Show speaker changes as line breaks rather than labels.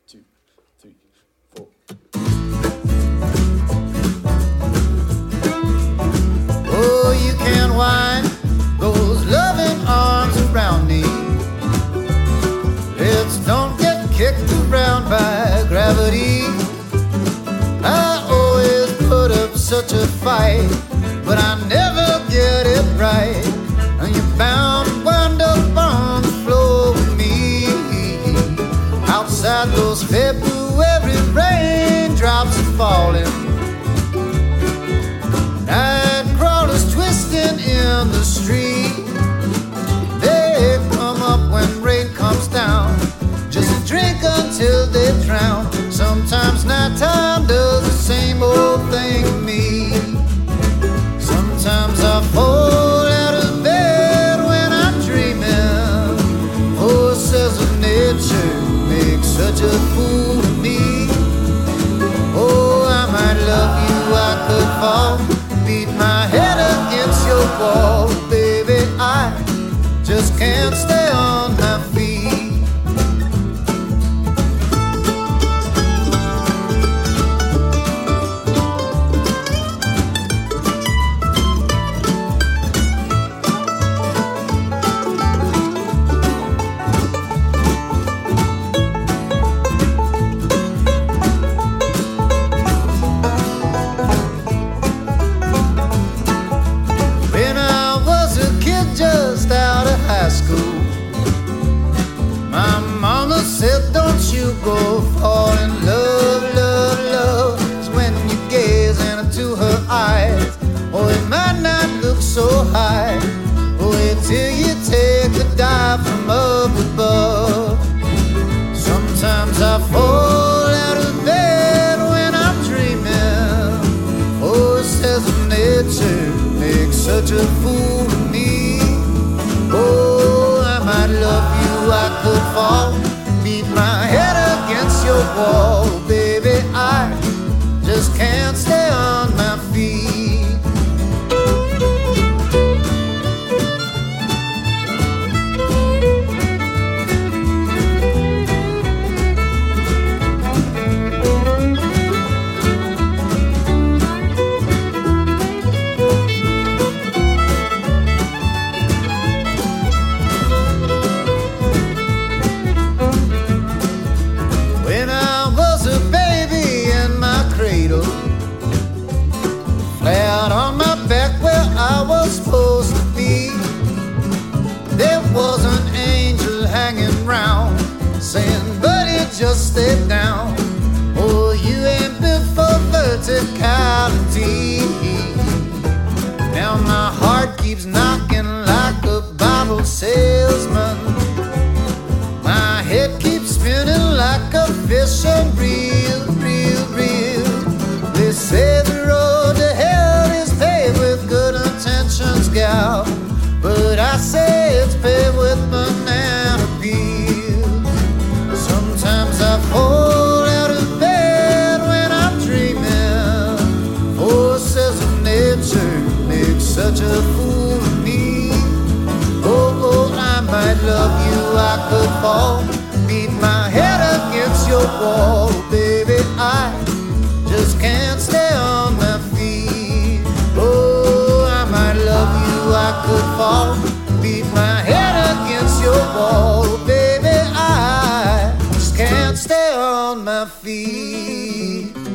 2, 3, 4.
Oh, you can wind those loving arms around me. Let's don't get kicked around by gravity. I always put up such a fight, but I never get it right. And you're bound to wind up on the floor with me. Outside those February raindrops are falling. Night crawlers twisting in the street. They come up when rain comes down, just to drink until they drown. Sometimes nighttime does the same old thing to me. Sometimes I fall out of bed when I'm dreaming. Forces of nature make such a fool of me. Oh, I might love you, I could fall, beat my head against your wall. Baby, I just can't stay on my feet. Just out of high school, my mama said, don't you go fall in love, love, love. It's when you gaze into her eyes. Oh, it might not look so high. Wait till you take a dive from up above. Sometimes I fall out of bed when I'm dreaming. Forces of nature make such a fool of me. Oh, I might love you, I could fall, beat my head against your wall. Baby, I just can't stay on my feet. Flat on my back where I was supposed to be, there was an angel hanging round, saying, buddy, just stay down. Oh, you ain't built for verticality. Now my heart keeps knocking like a Bible salesman. My head keeps spinning like a fish on reel, reel, reel. They say the road to hell is paved with good intentions, gal, but I say it's paved with banana peel. Sometimes I fall out of bed when I'm dreaming. Forces of nature make such a fool of me. Oh, oh, I might love you, I could fall, beat my head against your wall. Baby, I just can't stay on my feet. Oh, I might love you, I could fall, beat my head against your wall. Baby, I just can't stay on my feet.